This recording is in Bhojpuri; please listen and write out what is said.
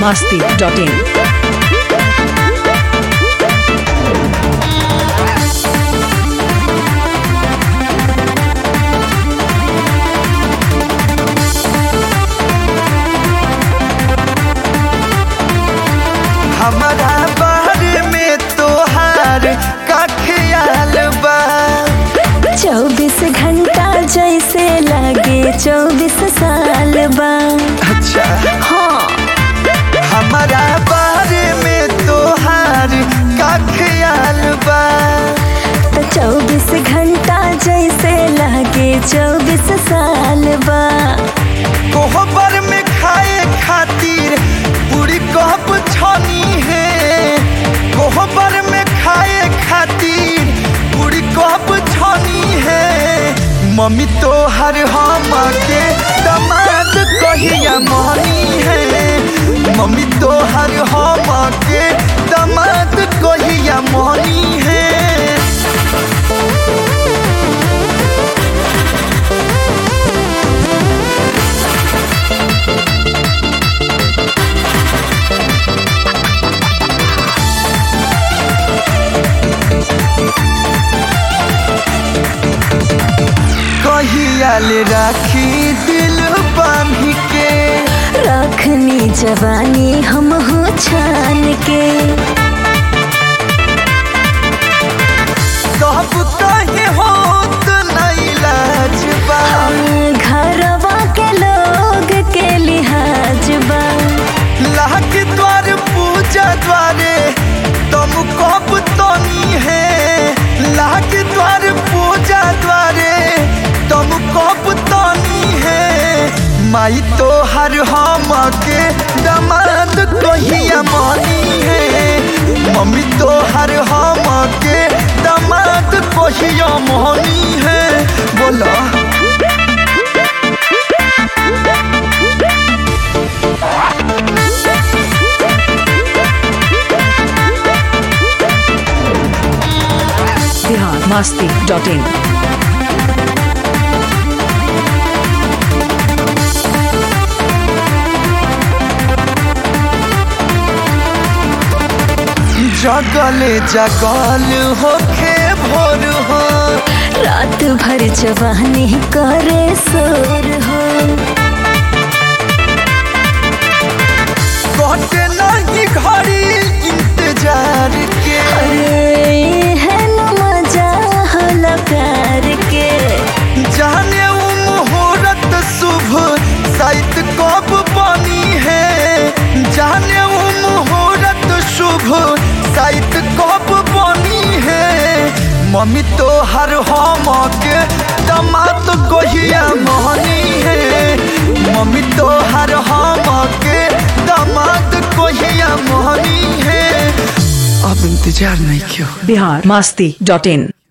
biharmasti.in हमारा बारे में तोहार का ख्याल बा। 24 घंटा जैसे लगे 24 साल बा। अच्छा हाँ हमारा बारे में तोहार का ख्याल बा। तो 24 घंटा जैसे लगे 24 साल बा। कोहबर में खाए खातिर पूरी कप छनी है। कोहबर में खाए खातिर पूरी कप छनी है। मम्मी तो हर हम के दामाद कहिया मनी है। मम्मी तो हर हम के दामाद कहिया मनी है। कहियाल राखी दिल बांधी के। रखनी जवानी हम हो छान के। कब कहे होत नहीं लाज बा। घरवा के लोग के लिहाज बा। लाग द्वार पूजा द्वारे तुम कब तनी है। लाग द्वार पूजा द्वारे तुम कब तनी है। माई तो हर हम के दामाद कहिया मनी है। मम्मी तो हर हम के दामाद कहिया मनी है। बोला biharmasti.in जगले जगल होखे भोर हो। रात भर जवानी करे शोर हो। कटे नहीं घड़ी इंतजार के। अरे है न मजा होला प्यार के। जाने वो मुहूर्त शुभ साइत कब बनी है। जाने वो मुहूर्त शुभ साइत कब बनी है। मम्मी तो हर हम के दामाद कहिया मनी है। मम्मी तो हर हम के दामाद कहिया मनी है। अब इंतजार नहीं क्यों। biharmasti.in